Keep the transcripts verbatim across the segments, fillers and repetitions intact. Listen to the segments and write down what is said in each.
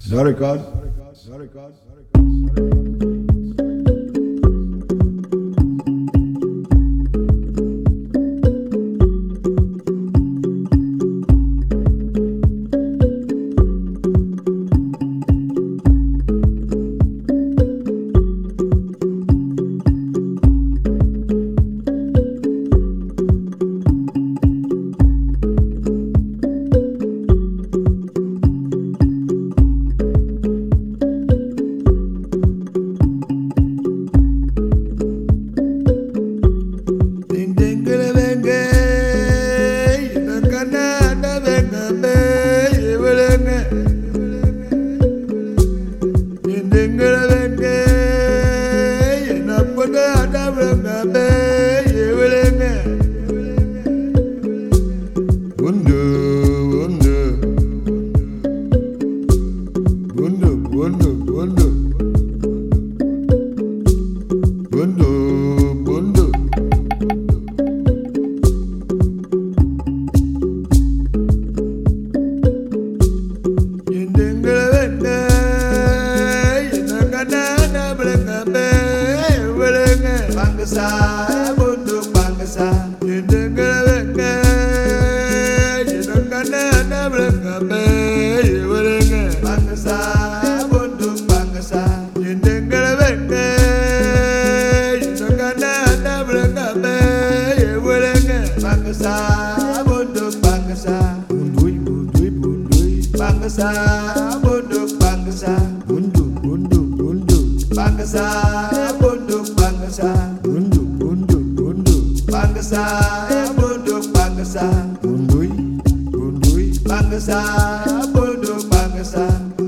Zarikad. Bangsa bunduk bangsa Yendengelenge Yendenganana blengame Yewerenge Bangsa bunduk bangsa Yendengelenge Yendenganana blengame Yewerenge Bangsa bunduk bangsa Bundui bundui bundui Bangsa bunduk bangsa Bunduk bunduk bunduk Bangsa bunduk bangsa Bunduk bunduk bunduk Bangsa bunduk bangsa Bundui bundui Bangsa bunduk bangsa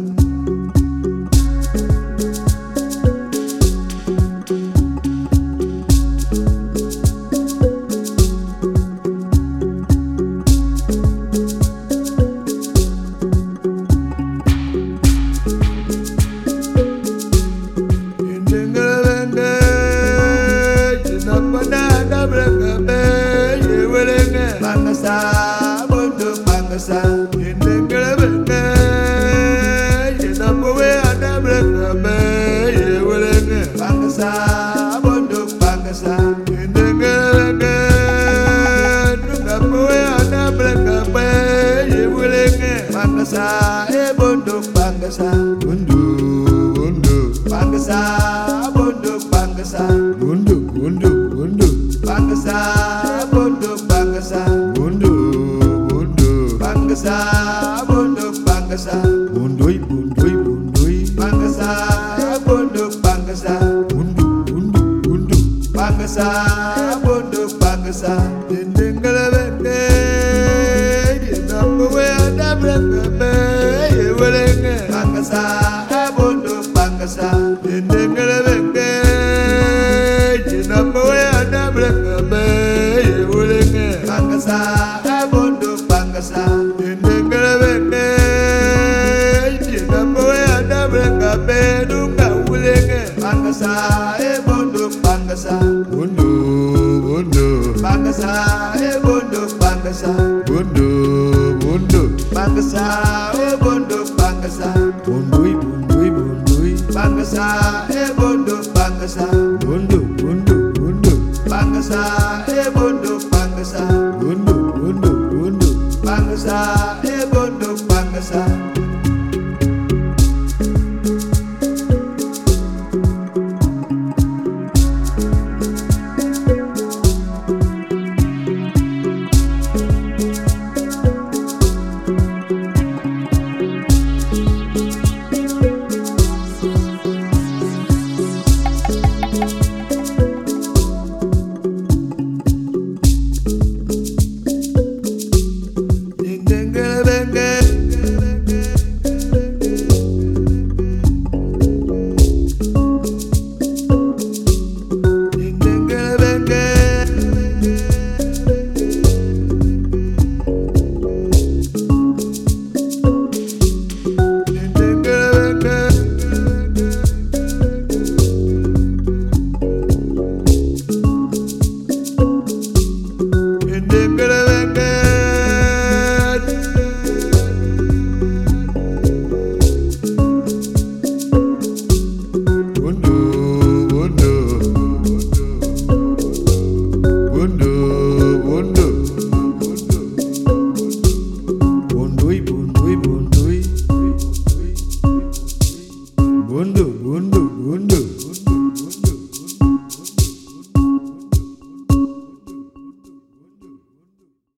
Bangsa bunduk bangsa Yendengelenge Yenapowe ada blengame Yewelenge Bangsa bunduk bangsa Yendengelenge Nungapowe ada blengame Yewelenge Bangsa e bunduk bangsa Bunduk bunduk Bangsa bunduk bangsa Bunduk bunduk bunduk Bangsa bunduk bangsa Bunduk bunduk Bangsa bunduk bangsa Bundui bundui bundui Bangsa bunduk bangsa Bunduk bunduk bunduk Bangsa bunduk bangsa Yendengelenge Yenapowe ada blengame Yewelenge Bangsa bunduk bangsa Yendengelenge Yenapowe ada blengame Yewelenge Bangsa bunduk bangsa Yendengelenge Yenapowe ada blengame Nungawulenge Bangsa e bunduk bangsa Bunduk bunduk Bangsa e bunduk bangsa Bunduk bunduk Bangsa e bunduk bangsa Bundui bundui bundui Bangsa e bunduk bangsa Bunduk bunduk bunduk Bangsa e bunduk bangsa Bunduk bunduk bunduk Bangsa e bunduk bangsa Bondo